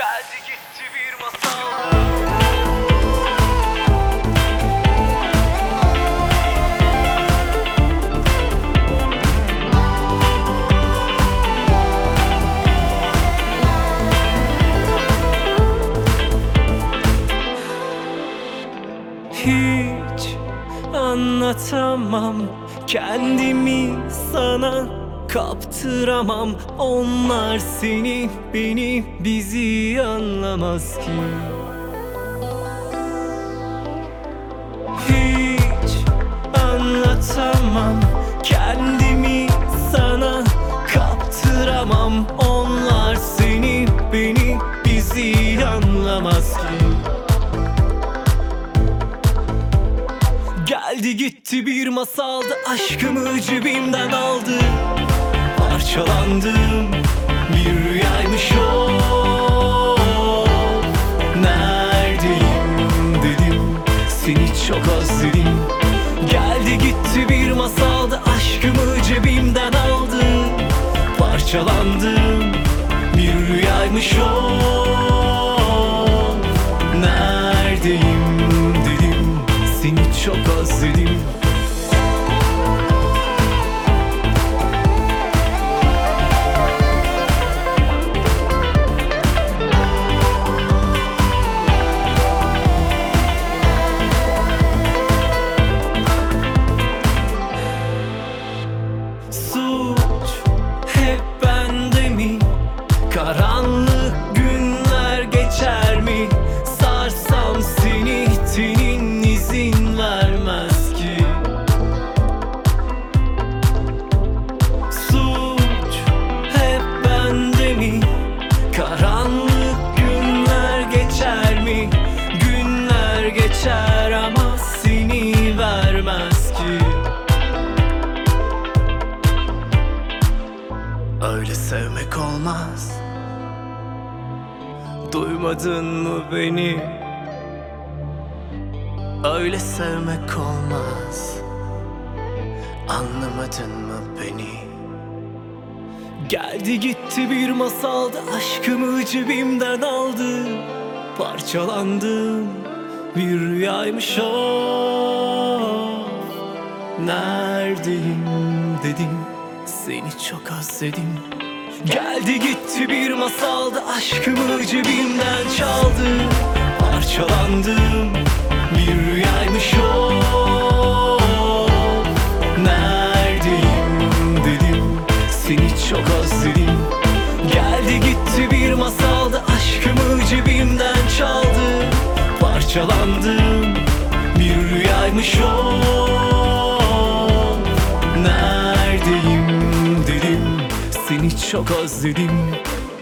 Geldi gitti bir masal. Hiç anlatamam kendimi sana, kaptıramam. Onlar seni, beni, bizi anlamaz ki. Hiç anlatamam kendimi sana, kaptıramam. Onlar seni, beni, bizi anlamaz ki. Geldi gitti bir masaldı, aşkımı cebimden aldı. Parçalandım, bir rüyaymış o. Neredeyim dedim, seni çok özledim. Geldi gitti bir masaldı, aşkımı cebimden aldı. Parçalandım, bir rüyaymış o. Neredeyim dedim, seni çok özledim. Suç hep bende mi? Karanlık günler geçer mi? Sarsam seni, tenin izin vermez ki. Suç hep bende mi? Karanlık günler geçer mi? Günler geçer ama seni vermez ki. Öyle sevmek olmaz. Duymadın mı beni? Öyle sevmek olmaz. Anlamadın mı beni? Geldi gitti bir masaldı, aşkımı cebimden aldı. Parçalandım, bir rüyaymış o. Neredeyim dedim, seni çok özledim. Geldi gitti bir masaldı, aşkımı cebimden çaldı. Parçalandım, bir rüyaymış o. Neredeyim dedim, seni çok özledim. Geldi gitti bir masaldı, aşkımı cebimden çaldı. Parçalandım, bir rüyaymış o. Neredeyim dedim, seni çok özledim.